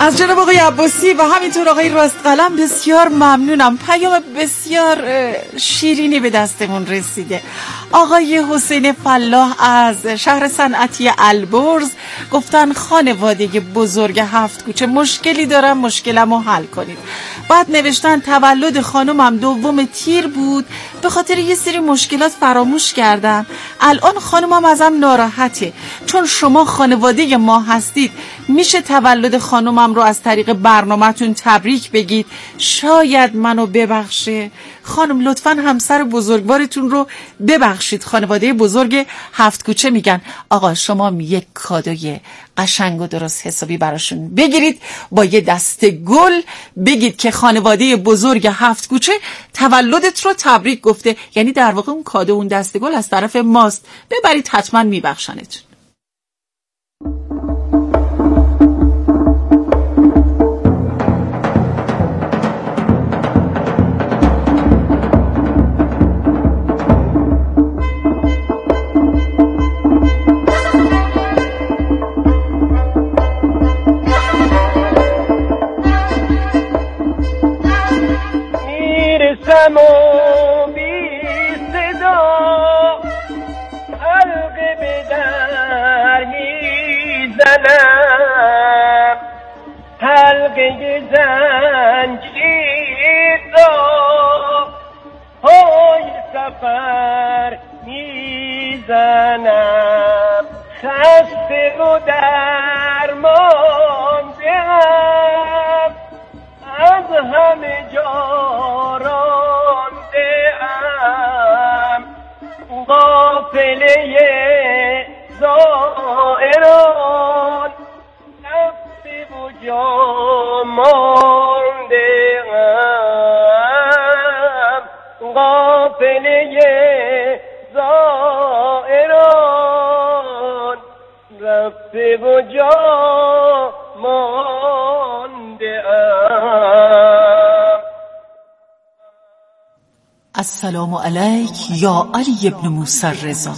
از جناب آقای عباسی و همینطور آقای راستقلم بسیار ممنونم. پیام بسیار شیرینی به دستمون رسیده. آقای حسین فلاح از شهر صنعتی البرز گفتن خانواده بزرگ 7 کوچه مشکلی دارم، مشکلمو حل کنید. بعد نوشتن تولد خانومم 2 تیر بود، به خاطر یه سری مشکلات فراموش کردم. الان خانومم ازم ناراحته. چون شما خانواده ما هستید، میشه تولد خانومم رو از طریق برنامه‌تون تبریک بگید، شاید منو ببخشه. خانم لطفاً همسر بزرگوارتون رو ببخشید. خانواده بزرگ 7 کوچه میگن آقا شما یک کادوی قشنگ و درست حسابی براشون بگیرید، با یه دسته گل بگید که خانواده بزرگ 7 کوچه تولدت رو تبریک گفته. یعنی در واقع اون کادو، اون دسته گل از طرف ماست، ببرید حتما میبخشنتون. میرسم و بی صدا حلقه به در میزنم، حلقه زنجیر را پای سفر میزنم. خسته و درمانده‌ام، از همه جا رانده‌ام، قافله زائران رفته و جا مانده‌ام، قافله زائران رفته و جا مانده‌ام. السلام علیک یا علی ابن موسی الرضا.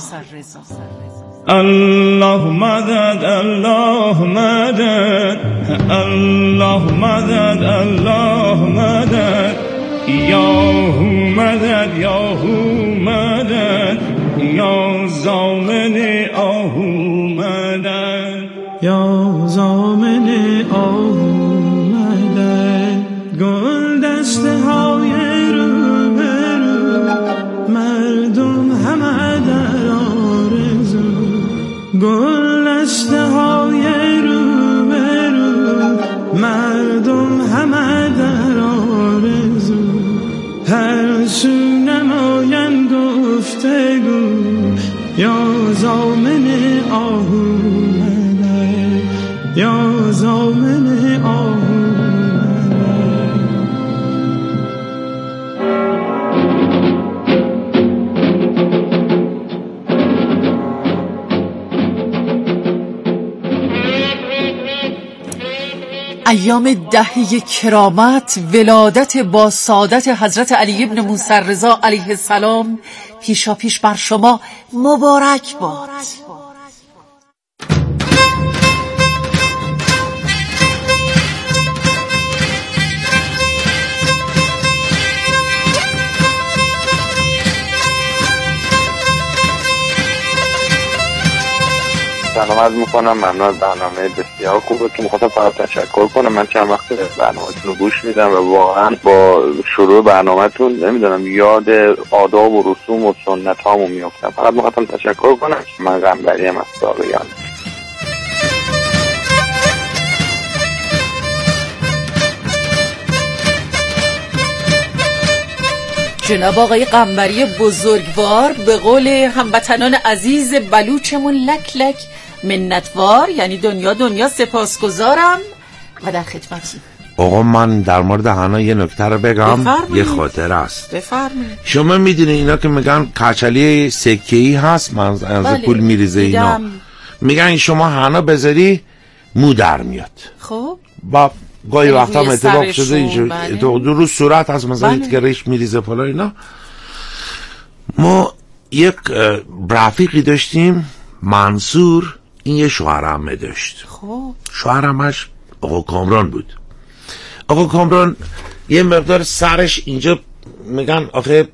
الله مدد الله مدد الله مدد الله مدد یاهو مدد یاهو مدد یا زامن آهو مدد یا زامن آهو مدد. گل دسته های رو برو مردم همه در آرزو، گل دسته های رو برو مردم همه در آرزو، هر سو نمایند گفتگو یا زامن آهو مدد یا زامن آهو. ایام دهه کرامت، ولادت با سعادت حضرت علی ابن موسی الرضا علیه السلام پیشا پیش بر شما مبارک باد. سلام عرض میکنم، ممنون از برنامه بسیار خوبه که میخواستم فقط تشکر کنم. من چند وقت برنامه‌تون رو گوش میدم و واقعا با شروع برنامه‌تون نمیدونم یاد آداب و رسوم و سنت هامو میافتم. فقط میخواستم تشکر کنم. من قنبریم از ساقیان. جناب آقای قنبری بزرگوار، به قول هموطنان عزیز بلوچمون لک لک منتوار، یعنی دنیا دنیا سپاسگزارم و در خدمتیم. آقا من در مورد حنا یه نکته رو بگم. یه خاطره است. بفرمایید. شما میدونی اینا که میگن کچلی سکه‌ای هست من از بله. پول میریزه اینا، میگن شما حنا بذاری مو در میاد. خب با گاهی وقتا هم اتفاق شده بله. دو روز صورت هست مثلا بله. که ریش میریزه پلا اینا. ما یک رفیقی داشتیم منصور، این یه شوهرعمه داشت. خب شوهرعمه‌اش آقا کامران بود. آقا کامران یه مقدار سرش اینجا میگن آخه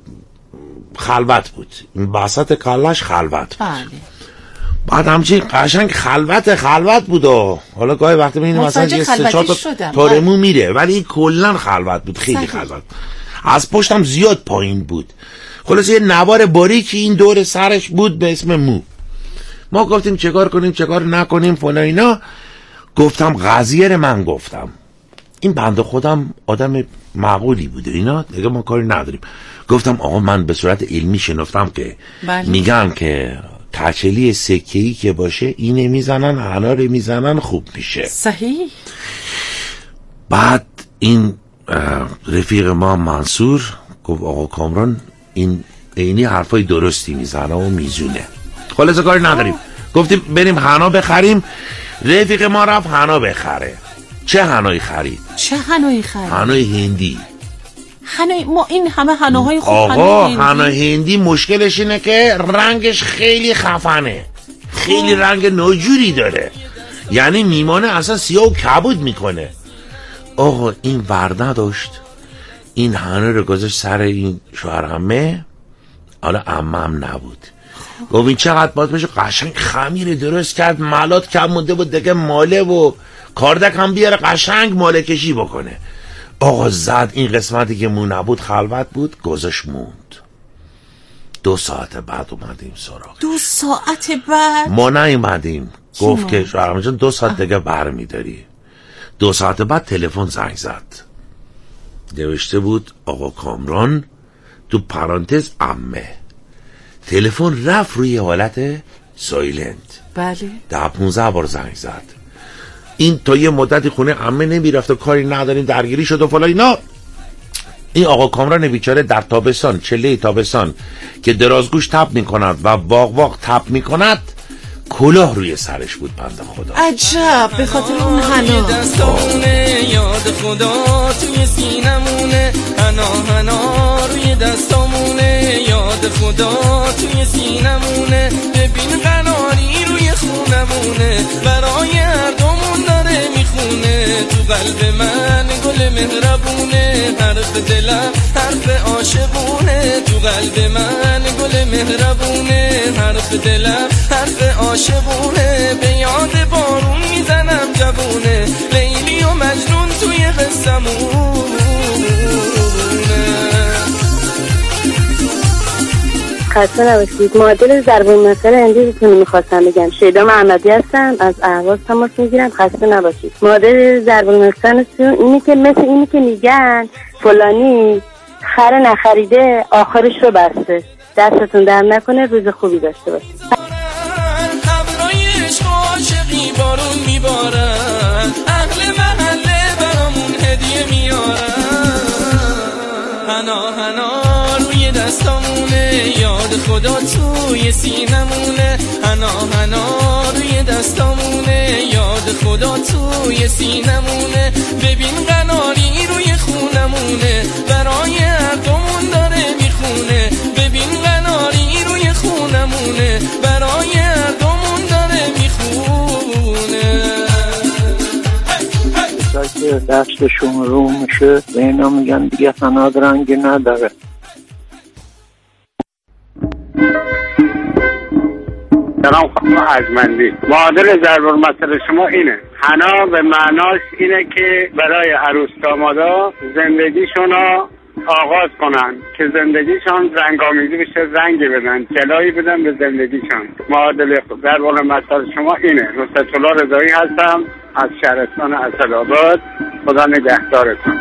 خلوت بود، این وسط کلش خلوت بود. بله. بعد همچین قشنگ خلوت بود و حالا گاهی وقتی میبینیم مثلا یه 3-4 تا تارمو میره، ولی این کلن خلوت بود، خیلی خلوت. از پشتم زیاد پایین بود. خلاص یه نوار باریکی این دور سرش بود به اسم مو. ما گفتیم چه کار کنیم چه کار نکنیم فلان اینا. گفتم قضیه من گفتم این بنده خودم آدم معقولی بوده اینا دیگه ما کاری نداریم. گفتم آقا من به صورت علمی شنفتم که میگن که کچلی سکه‌ای که باشه اینه میزنن حنا رو میزنن خوب میشه. صحیح. بعد این رفیق ما منصور گفت آقا کامران این اینی حرفای درستی میزنه و میزونه. خلاص کاری نداریم. گفتیم بریم حنا بخریم. رفیق ما رفت حنا بخره. چه حنایی خرید؟ حنای هندی. ما این همه حناهای خوب. آقا حنا هندی مشکلش اینه که رنگش خیلی خفنه، خیلی رنگ ناجوری داره، یعنی میمانه اصلا سیاه و کبود میکنه. آقا این ور نداشت، این حنا رو گذاشت سر این شوهر عمه. حالا عمم نبود. گفت این چقدر باید بشه، قشنگ خمیر درست کرد، مالات کم مونده بود دیگه ماله و کاردک هم بیاره قشنگ ماله کشی بکنه. آقا زد این قسمتی که مون نبود خلوت بود گذاشت موند. 2 ساعت بعد اومدیم سراغ. 2 ساعت بعد؟ ما نیومدیم. گفت که شوهرم جان 2 ساعت دیگه برمیداری. 2 ساعت بعد تلفن زنگ زد، نوشته بود آقا کامران تو پرانتز عمه. تلفن رفت روی حالت سایلنت. بله. 10-15 بار زنگ زد. این تا یه مدتی خونه عمه نمیرفت و کاری نداریم درگیری شد و فلان اینا. این آقا کامران بیچاره در تابستان، چله تابستان که درازگوش تپ میکند و واق تپ میکند، کلاه روی سرش بود بنده خدا. عجب، به خاطر اون حنا. یاد خدا توی سینمونه، حنا روی دستامونه، یاد خدا توی سینمونه، ببین قناری روی خونمونه، برای هر دومون داره میخونه، تو قلب من گل مهربونه، حرف دلم حرف عاشقونه، تو قلب من گل مهربونه، حرف دلم حرف عاشقونه، به یاد بارون میزنم جوونه، لیلی و مجنون توی قصمونه. خسته نباشید. معادل ضرب المثل هندیتون میخواستم بگم. شیدا محمدی هستم، از اهواز تماس میگیرم. خسته نباشید. معادل ضرب المثل اینه که مثل اینی که میگن فلانی خر نخریده آخرش رو بسته. دستتون در نکنه، روز خوبی داشته باشید. ابرای عشق و عاشقی بارون میبارن، اهل محله برامون هدیه میارن، حنا روی دستامونه، یاد خدا توی سینمونه، حنا روی دستامونه، یاد خدا توی سینمونه، ببین قناری روی خونمونه، برای هر دومون داره میخونه، ببین قناری روی خونمونه، برای هر دومون داره میخونه. که دستشون رو میشه به اینا میگن دیگه فناد رنگی نداره. سلام خانم ارجمندی. معادل ضرب المثل شما اینه، حنا به معناش اینه که برای عروس دامادا زندگیشونو آغاز کنن که زندگیشان رنگامیزی بشه، رنگی بدن، جلایی بدن به زندگیشان. معادل ضرب المثل شما اینه. نصرت الله رضایی هستم از شهرستان اسدآباد. خدا نگهدارتون.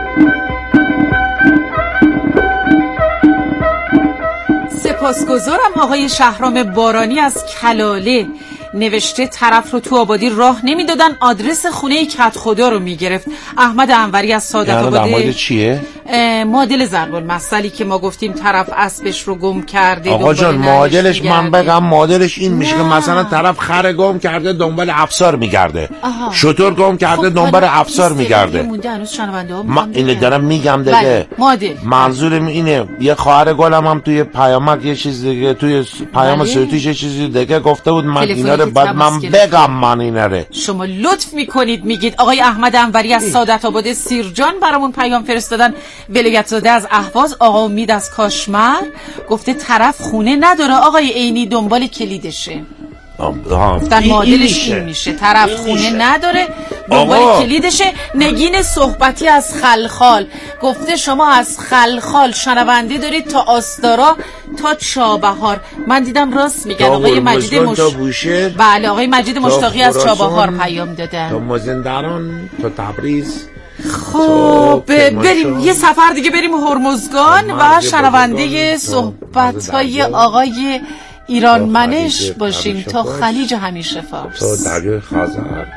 سپاسگزارم آقای شهرام بارانی از کلاله. نوشته طرف رو تو آبادی راه نمیدادن، آدرس خونه کت خدا رو میگرفت. احمد انوری از صادق آباده. چیه؟ معادل ضرب المثلی که ما گفتیم طرف اسبش رو گم کرده. آقا جان معادلش من بگم معادلش این میشه که مثلا طرف خر گم کرده دنبال افسار میگرده، شتر گم کرده دنبال افسار میگرده. من اینو دارم میگم دیگه. منظورم اینه یه خواهر گلم هم توی پیامک یه چیز دیگه، توی پیام صوتیش یه چیزی دیگه گفته بود، من اینا رو بعد من بگم من اینا رو. شما لطف میکنید میگید آقای احمد انوری از سعادت آباد سیرجان برامون پیام فرستادن. ولایت زاده از اهواز، آقا امید از کاشمر گفته طرف خونه نداره آقای عینی دنبال کلیدشه. در معادلش این میشه طرف خونه نداره دنبال کلیدشه. نگین صحبتی از خلخال گفته شما از خلخال شنونده دارید تا آستارا تا چابهار. من دیدم راست میگن آقای مجید بله آقای مجید مشتاقی از چابهار پیام دادن، تا مازندران تا تبریز. خب بریم یه سفر دیگه بریم هرمزگان و شنونده صحبت‌های آقای ایران منش باشیم تا خلیج همیشه فارس، تا دریای خزر.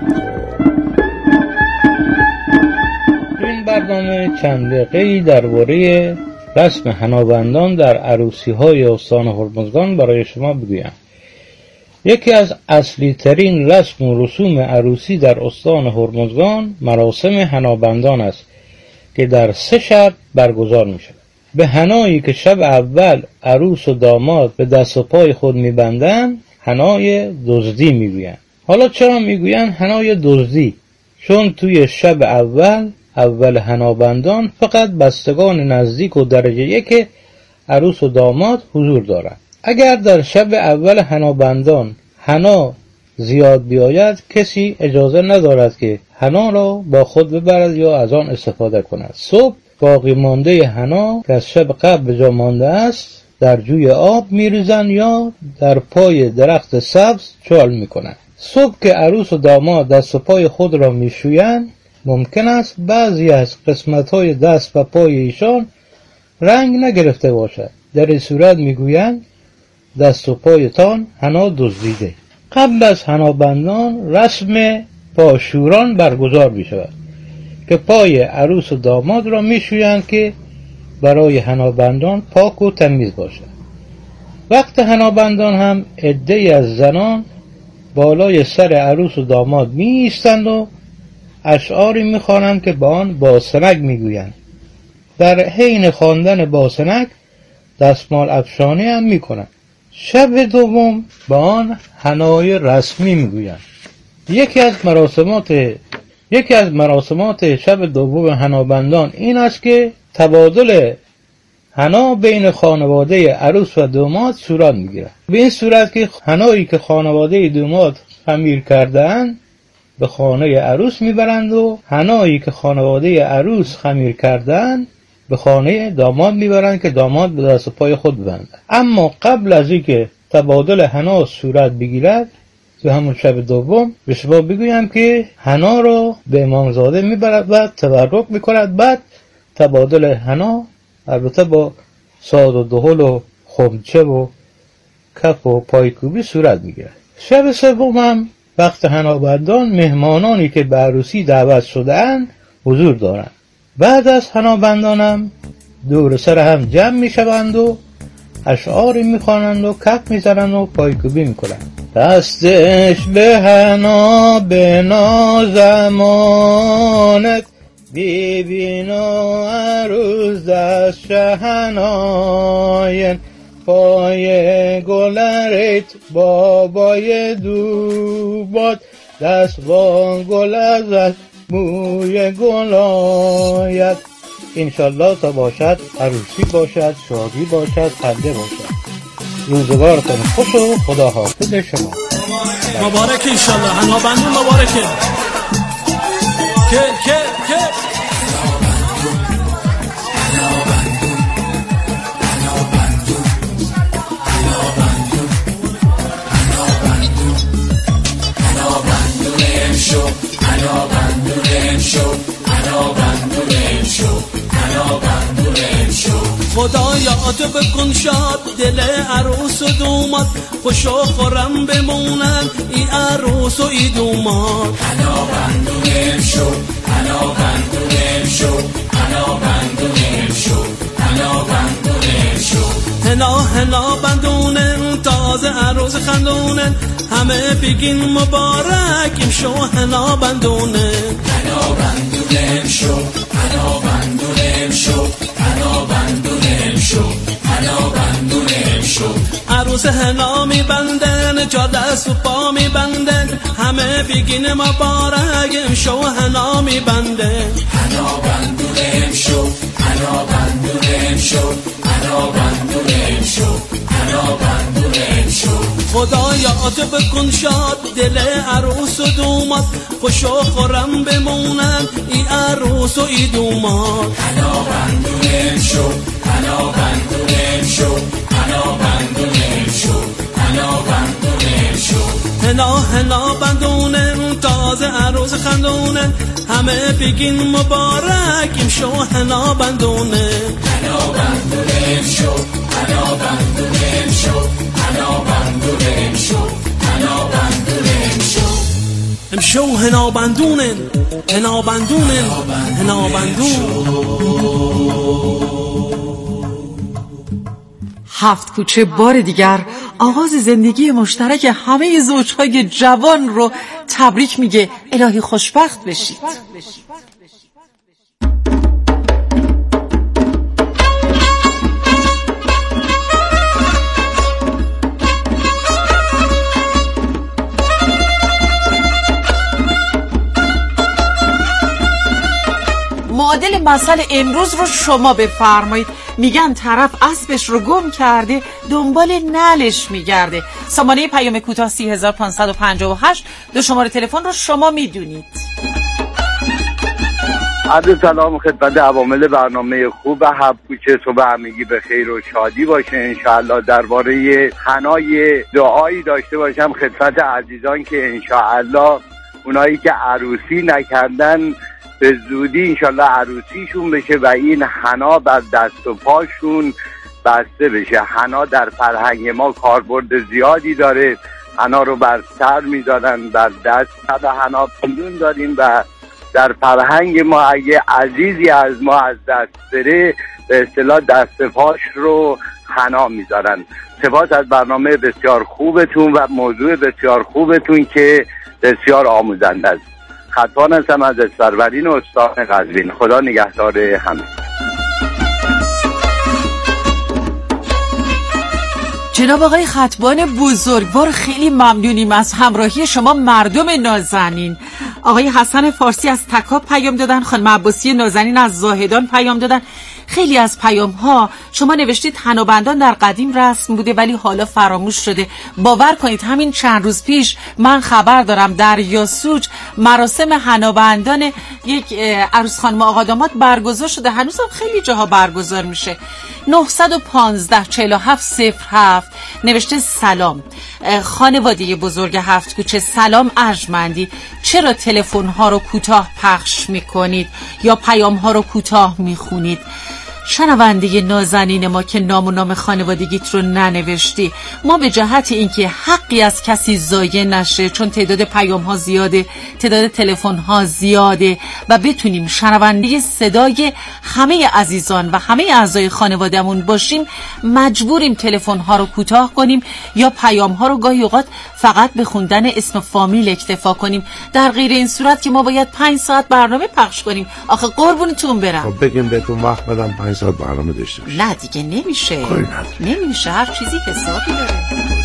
این برنامه چند دقیقه‌ای درباره رسم حنابندان در عروسی‌های استان هرمزگان برای شما بگویم. یکی از اصلی ترین رسم و رسوم عروسی در استان هرمزگان مراسم حنابندان است که در 3 شب برگزار می شود. به حنایی که شب اول عروس و داماد به دست و پای خود می بندند حنای دزدی می گویند. حالا چرا می گویند حنای دزدی؟ چون توی شب اول حنابندان فقط بستگان نزدیک و درجه 1 عروس و داماد حضور دارند. اگر در شب اول حنابندان حنا زیاد بیاید کسی اجازه ندارد که حنا را با خود ببرد یا از آن استفاده کند. صبح باقی مانده حنا که از شب قبل به جا مانده است در جوی آب میریزند یا در پای درخت سبز چال میکنند. صبح که عروس و داماد دست و پای خود را میشویند ممکن است بعضی از قسمت‌های دست و پای ایشان رنگ نگرفته باشد. در این صورت میگویند دست و پایتان حنا دزدیده. قبل از حنابندان رسم پاشوران برگزار می شود که پای عروس و داماد را می شویند که برای حنابندان پاک و تمیز باشد. وقت حنابندان هم عده‌ای از زنان بالای سر عروس و داماد می ایستند و اشعاری می خوانند که به آن باسنک می گویند. در حین خواندن باسنک دستمال افشانی هم می کنند. شب دوم به آن حنای رسمی میگویند. یکی از مراسمات شب دوم حنابندان این است که تبادل حنا بین خانواده عروس و داماد صورت میگیرد. به این صورت که حنایی که خانواده داماد خمیر کرده‌اند به خانه عروس میبرند و حنایی که خانواده عروس خمیر کرده‌اند به خانه داماد میبرند که داماد به دست و پای خود ببندند. اما قبل از اینکه تبادل حنا صورت بگیرد تو همون شب دوم به شما بگویم که حنا رو به امامزاده میبرد و تبرک میکند. بعد تبادل حنا البته با ساز و دهل و خمچه و کف و پایکوبی صورت میگیرد. شب سوم هم وقت حنابندان مهمانانی که به عروسی دعوت شده‌اند حضور دارند. بعد از حنابندانم دور سر هم جمع می شوند و اشعاری می خوانند و کف می زنند و پایکوبی می کنند. دستش به حنا به نازمانت بیبین و عروس دست حناین پای گلرت بابای دوباد دست با گل ازت موی گلایت. انشالله تا باشد عروسی باشد شادی باشد خنده باشد. روزگارتون خوش و خدا حافظ شما. مبارک انشالله حنابندون مبارکه که خدایا تو بکن شاد دل عروس و دوماد خوش و خورم بمونن ای عروس و ای دوماد. حنابندونم شو حنابندونم شو حنابندونم هنا بندونه شو هنا هنا بندونه تازه عروس خندونه همه بگین مبارک امشو هنا بندونه هنا بندونه شو هنا بندونه شو هنا بندونه شو هنا بندونه شو عروس هنا میبندن جا دست و پا میبندن همه بگین مبارک امشو هنا میبندن هنا بندونه شو هنا بندونه شو هنا بندونه شو هنا بندونه شو خدایا تو بکن شاد دل عروس و دومات خوش و خورم بمونن ای عروس و ای دومات هنا بندونه شو هنا بندونه شو هنا بندونه شو هنا بندونه شو هنا هنا بندونه تازه عروس خندونه همه بگین مبارک امشو هنا بندونه هنا بندونه شو هنا بندونه شو هنا بندونه شو هنا بندونه شو امشو هنا بندونه هنا بندونه هنا بندون هفت کوچه بار دیگر آغاز زندگی مشترک همه زوجهای جوان رو تبریک میگه. الهی خوشبخت بشید. معادل مثل امروز رو شما بفرمایید. میگن طرف اسبش رو گم کرده دنبال نعلش میگرده. سامانه پیام کوتاه 3558. دو شماره تلفن رو شما میدونید. عرض سلام خدمت عوامل برنامه خوب هفت کوچه. صبح همگی به خیر و شادی باشه انشاءالله. درباره حنای دعایی داشته باشم خدمت عزیزان که انشاءالله اونایی که عروسی نکردن به زودی انشالله عروسیشون بشه و این حنا بر دست و پاشون بسته بشه. حنا در فرهنگ ما کاربرد زیادی داره. حنا رو بر سر میذارن، بر دست و حنا پندون داریم و در فرهنگ ما اگه عزیزی از ما از دست بره به اصطلاح دست پاش رو حنا میذارن. سپاس از برنامه بسیار خوبتون و موضوع بسیار خوبتون که بسیار آموزنده است. خطبان هستم از اسفرورین و استان قزوین. خدا نگهدار همه. جناب آقای خطبان بزرگوار خیلی ممنونیم از همراهی شما مردم نازنین. آقای حسن فارسی از تکاب پیام دادن، خانم عباسی نازنین از زاهدان پیام دادن. خیلی از پیام ها شما نوشتید حنابندان در قدیم رسم بوده ولی حالا فراموش شده. باور کنید همین چند روز پیش من خبر دارم در یاسوج مراسم حنابندان یک عروس خانم آقا داماد برگزار شده. هنوز هم خیلی جاها برگزار میشه. 915 47 07 نوشته سلام خانواده بزرگ هفت کوچه. سلام ارجمندی. چرا تلفن ها رو کوتاه پخش میکنید یا پیام ها رو کوتاه میخونید؟ شنونده نازنین ما که نام و نام خانوادگیت رو ننوشتی، ما به جهت اینکه حقی از کسی ضایع نشه، چون تعداد پیام ها زیاده، تعداد تلفن ها زیاده و بتونیم شنونده صدای همه عزیزان و همه اعضای خانوادهمون باشیم، مجبوریم تلفن ها رو کوتاه کنیم یا پیام ها رو گاهی اوقات فقط به خوندن اسم فامیل اکتفا کنیم. در غیر این صورت که ما باید 5 ساعت برنامه پخش کنیم. آخه قربونتون برم. خب بگیم بهتون وقت بدم 5 ساعت برنامه داشته باشیم. نه دیگه نمیشه. نمیشه، هر چیزی حسابی داره.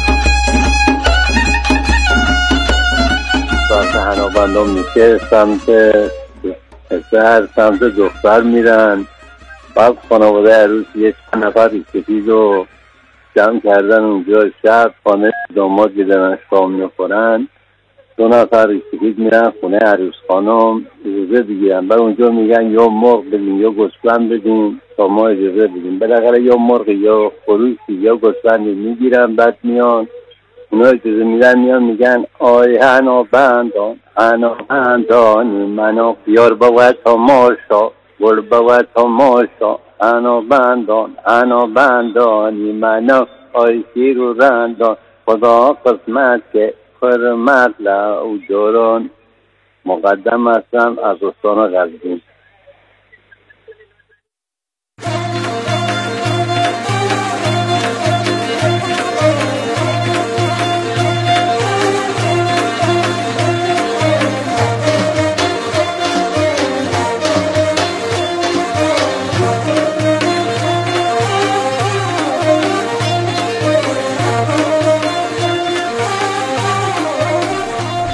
ساعت حنابندان میشه سمت پسر سمت دختر میرن. بعد خانواده عروس یه چند نفر سفید رو جمع کردن اونجا شب خانه داماد دیدن شام میخورن. 2 نفر سفید میرن خونه عروس خانم اجازه بگیرن. بعد اونجا میگن یا مرغ بدین یا گوسفند بدین تا ما اجازه بدیم. بالاخره یا مرغ یا خروسی یا گوسفند میگیرن. بعد میان اونا اجازه میدن، میان میگن آی حنابندان حنابندانی منو بیار باید تماشا گل باید تماشا حنابندان حنابندانی منو آی شیر و رندان خدا قسمت که خرمت لعو داران. مقدم هستم از استان قزوین.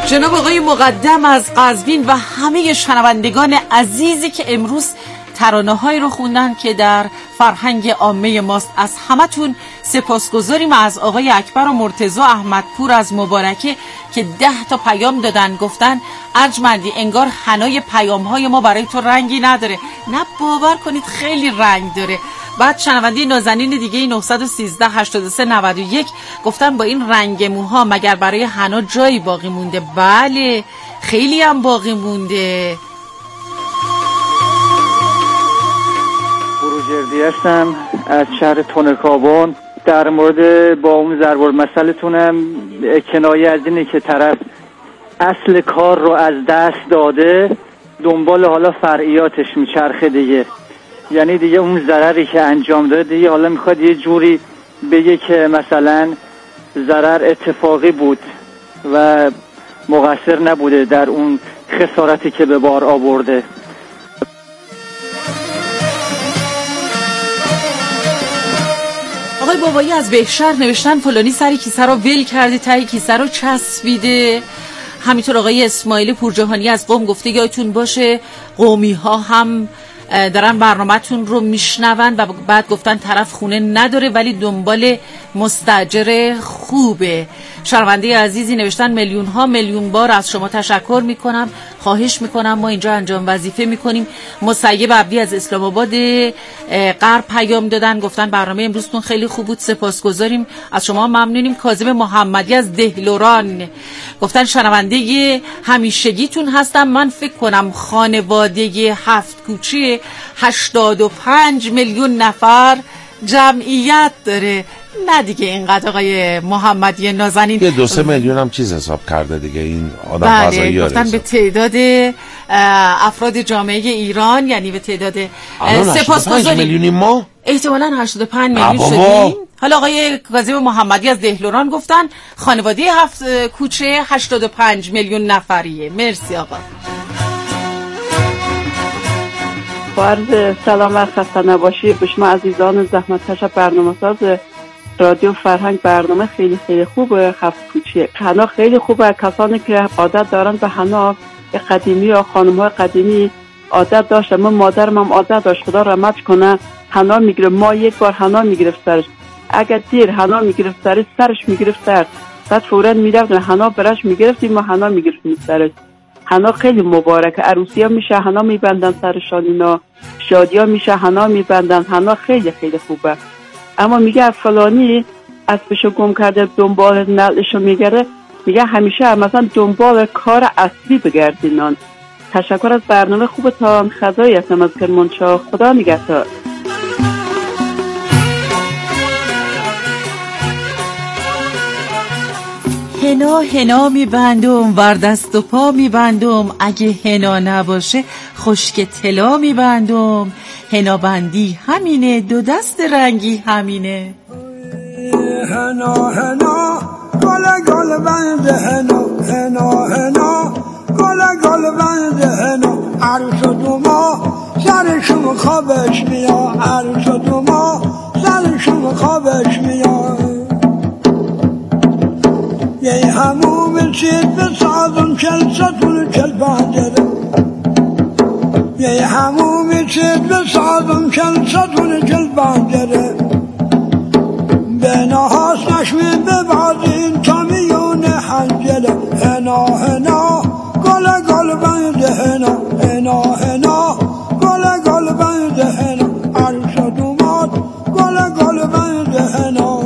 جناب آقای مقدم از قزوین و همه شنوندگان عزیزی که امروز ترانه‌هایی رو خوندن که در فرهنگ عامه ماست، از همتون سپاسگزاریم. از آقای اکبر و مرتضی احمدپور از مبارکه که 10 تا پیام دادن، گفتن ارجمندی انگار حنای پیام‌های ما برای تو رنگی نداره. نه باور کنید خیلی رنگ داره. بعد شنونده نازنین دیگه 913 83 91 گفتن با این رنگ موها مگر برای حنا جایی باقی مونده؟ بله خیلی هم باقی مونده. بروجردی هستم از شهر تونکابون. در مورد با اون ضرب المثلتونم کنایه از اینه که طرف اصل کار رو از دست داده، دنبال حالا فرعیاتش میچرخه دیگه. یعنی دیگه اون ضرری که انجام داده دیگه حالا میخواد یه جوری بگه که مثلا ضرر اتفاقی بود و مقصر نبوده در اون خسارتی که به بار آورده. آقای بابایی از بهشهر نوشتن فلانی سر کیسه رو ول کرده، ته کیسه رو چسبیده. همینطور آقای اسماعیل پورجهانی از قم گفته یادتون باشه قومی ها هم دارن برنامه‌تون رو میشنون و بعد گفتن طرف خونه نداره ولی دنبال مستاجر خوبه. شنونده عزیزی نوشتن میلیون ها میلیون بار از شما تشکر میکنم، خواهش میکنم، ما اینجا انجام وظیفه میکنیم. مسیب عبدی از اسلام آباد غرب پیام دادن، گفتن برنامه امروزتون خیلی خوب بود، سپاسگزاریم از شما، ممنونیم. کاظم محمدی از دهلوران گفتن شنونده همیشگیتون هستم، من فکر کنم خانواده 7 کوچه 85 میلیون نفر جمعیت داره. نه دیگه اینقدر آقای محمدی نازنین، یه 2-3 میلیون هم چیز حساب کرده دیگه این آدم فضایی. بله گفتن به تعداد افراد جامعه ایران، یعنی به تعداد سپاسگزاریم. میلیونی ما احتمالاً 85 میلیون شدیم. حالا آقای کاظم محمدی از دهلوران گفتن خانواده 7 کوچه 85 میلیون نفریه. مرسی آقا. عرض سلام و خسته نباشی به شما عزیزان زحمتکش برنامه ساز رادیو فرهنگ. برنامه خیلی خیلی خوبه. 7 کوچه حنا خیلی خوبه. کسانی که عادت دارن به حنا قدیمی یا خانم‌های قدیمی عادت داشت، من مادرم هم عادت داشت، خدا رحمت کنه، حنا میگیره. ما یک بار حنا میگرفت سرش، اگر دیر حنا میگرفت سرش میگرفت سر، بعد فوراً میرفت حنا برش میگرفتیم ما حنا میگرفتیم سرش. حنا خیلی مبارکه. عروسی ها میشه حنا میبندن سرشان، اینا شادی ها میشه حنا میبندن. حنا خیلی خیلی خوبه. اما میگه فلانی اسبشو گم کرده دنبال نعلشو میگره، میگه همیشه مثلا دنبال کار اصلی بگردینان. تشکر از برنامه خوبتان. خدایی هستم از کرمانشاه. خدا نگهدار. هنا هنا میبندم ور دست و پا میبندم، اگه هنا نباشه خشک طلا میبندم. هنا بندی همینه، 2 دست رنگی همینه. هنا هنا گل گل بند هنا، هنا هنا گل گل بند هنا. عروس دو ماه سرشون خوابش میاد، عروس دو ماه سرشون خوابش میاد. یه هموم چید به سازم کل ستون کل بندره، یه هموم چید به سازم کل ستون کل بندره. به نهاس نشمی به بازین تا میون حنجله. هنا هنا گل گل بند هنا، هنا هنا گل گل بند هنا. عروس دومات گل گل بند هنا.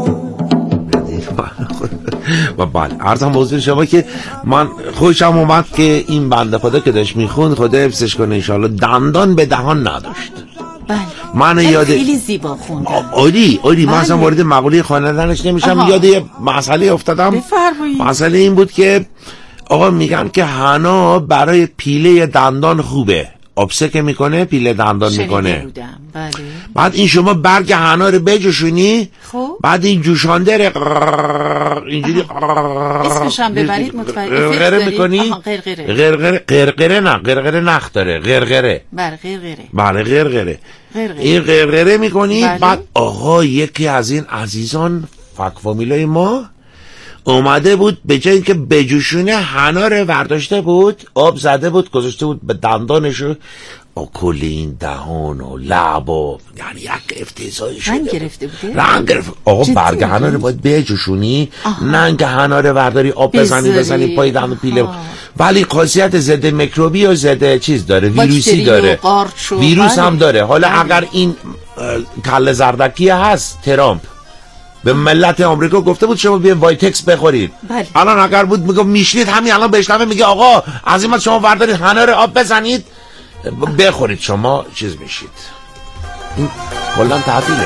و بله عرضم بزرگ شما که من خوشم اومد که این بنده خدا که داشت میخوند، خدا حفظش کنه انشالله، دندان به دهان نداشت. بله من یاد خیلی زیبا خوندم. اولی من اصلا وارد مقوله خواندنش نمیشم. یاد یه مسئله افتادم. بفرمایید. مسئله این بود که آقا میگن که حنا برای پیله دندان خوبه، آبسه که میکنه پیله دندان میکنه. بله. بعد این شما برگ حنا رو بجوشونی، بعد این جوشانده اینجوری اسمشم ببرید غرغره میکنی. غرغره نه، غرغره نخ داره، غرغره. بله غرغره. این غرغره میکنی. بعد آقا یکی از این عزیزان فک فامیلای ما اومده بود به جای اینکه بجوشونه حنا رو برداشته بود، آب زده بود گذاشته بود به دندانشو، کل این دهان و لب و یعنی یک افتضاحی شده. رنگ گرفته بوده؟ رنگ گرفت. آقا برگ حنا رو باید بجوشونی، نه اینکه حنا رو برداری آب بزنی پای دندون پیله. ولی خاصیت ضد میکروبی و ضد چیز داره، ویروسی داره، ویروس هم داره. حالا اگر این کله زردکی هست، ترامپ به ملت آمریکا گفته بود شما بیاین وایتکس بخورید. الان اگر بود میگه میشنید همین الان بشنوه میگه آقا از این شما بردارید حنا رو آب بزنید بخورید شما چیز میشید. این کلا تعطیله.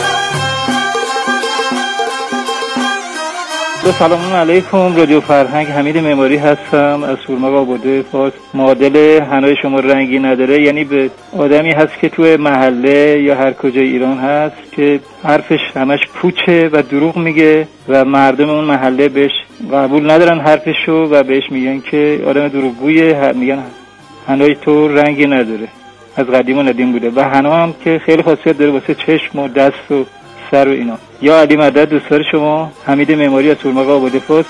سلام علیکم، رادیو فرهنگ، حمید معماری هستم از سورمق آباده فارس. معادل حنای شما رنگی نداره یعنی به آدمی هست که توی محله یا هر کجای ایران هست که حرفش همش پوچه و دروغ میگه و مردم اون محله بهش قبول ندارن حرفشو و بهش میگن که آدم دروغگویه، میگن حنای تو رنگی نداره. از قدیم و ندیم بوده و حنا هم که خیلی خاصیت داره واسه چشم و دست و سر و اینا. یا علی مدد، دوستدار شما حمید معماری از سورمق آباده فارس.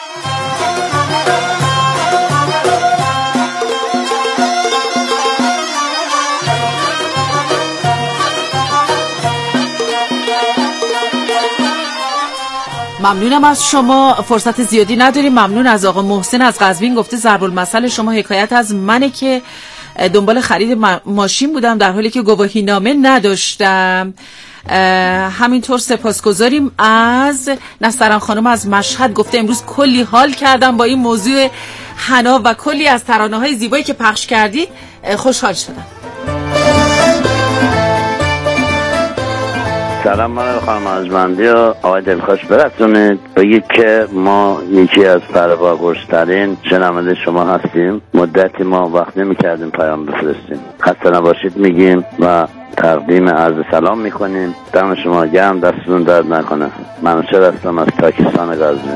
ممنونم از شما، فرصت زیادی نداریم. ممنون از آقا محسن از قزوین، گفته ضرب المثل شما حکایت از منه که دنبال خرید ماشین بودم در حالی که گواهی نامه نداشتم. همینطور سپاسگزاریم از نسترن خانم از مشهد، گفته امروز کلی حال کردم با این موضوع حنا و کلی از ترانه‌های زیبایی که پخش کردید خوشحال شدم. سلام، من خانم ارجمندی و آقای دلخوش برسونید بگید که ما یکی از فرواگرشترین شنونده شما هستیم. مدتی ما وقت نمی‌کردیم پیام بفرستیم. خسته نباشید میگیم و تقدیم عرض سلام میکنیم. دم شما گرم، دستتون درد نکنه. منوچهر هستم از تاکستان غزنی.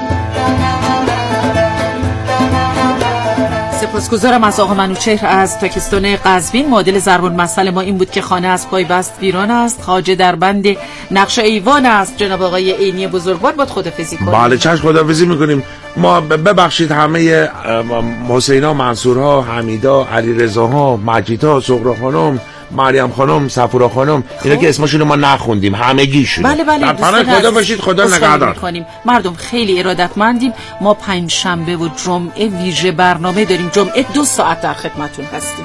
سپاسگزارم از آقا منوچهر از تاکستان قزوین. معادل ضرب المثل ما این بود که خانه از پای بست ویران است، خواجه در بند نقش ایوان است. جناب آقای عینی بزرگوار باید خدافظی کنیم. بله چشم، خدافظی میکنیم. ما ببخشید همه حسینا، منصورها، حمیدا، علی رضاها، مجیدها، صغرا خانم، مریم خانم، صفورا خانم، اینا که اسمشون ما نخوندیم همگیشون. بله در پناه خدا باشید، خدا نگهدار. مردم خیلی ارادتمندیم. ما پنجشنبه و جمعه ویژه برنامه داریم. جمعه 2 ساعت در خدمتون هستیم.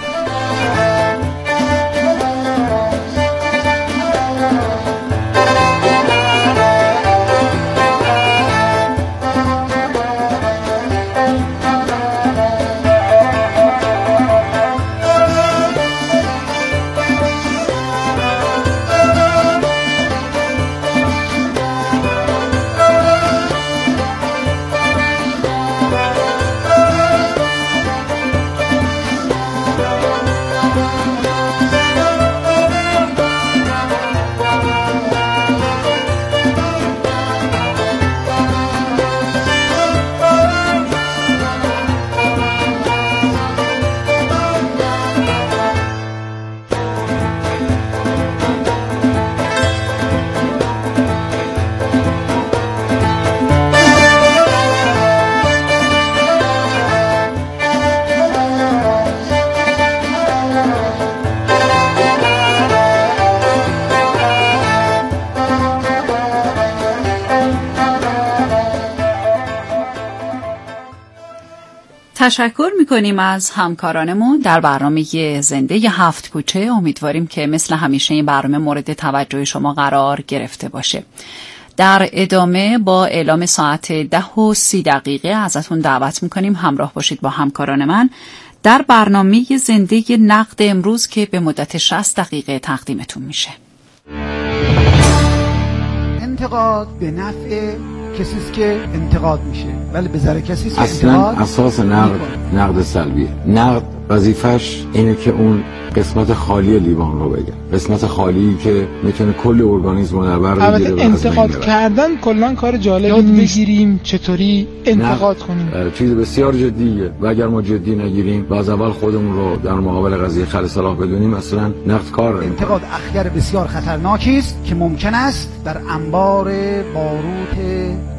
تشکر میکنیم از همکارانمون در برنامه زنده هفت کوچه. امیدواریم که مثل همیشه این برنامه مورد توجه شما قرار گرفته باشه. در ادامه با اعلام ساعت 10:30 ازتون دعوت میکنیم همراه باشید با همکاران من در برنامه زنده نقد امروز که به مدت 60 دقیقه تقدیمتون میشه. انتقاد به نفع کسیست که انتقاد میشه، ولی به ضرر کسیست که اصلا اساس نقد سلبیه. نقد وظیفش اینه که اون قسمت خالی لیوان رو بگه، قسمت خالی که میتونه کل ارگانیسم رو در بر بگیره. البته انتقاد کردن کلا کار جالبی بگیریم چطوری انتقاد کنیم، چیز بسیار جدیه و اگر ما جدی نگیریم و از اول خودمون رو در مقابل قضیه خل صلاح بدونیم اصلا نقد کار نمی‌کنه. انتقاد اخگر بسیار خطرناکی است که ممکن است در انبار باروت